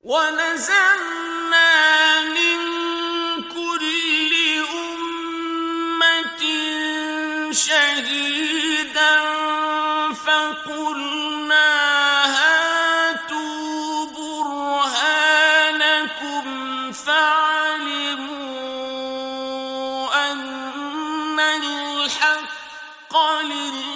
ونزعنا من كل أمة شهيدا فقلنا هاتوا برهانكم فعلموا أن الحق لله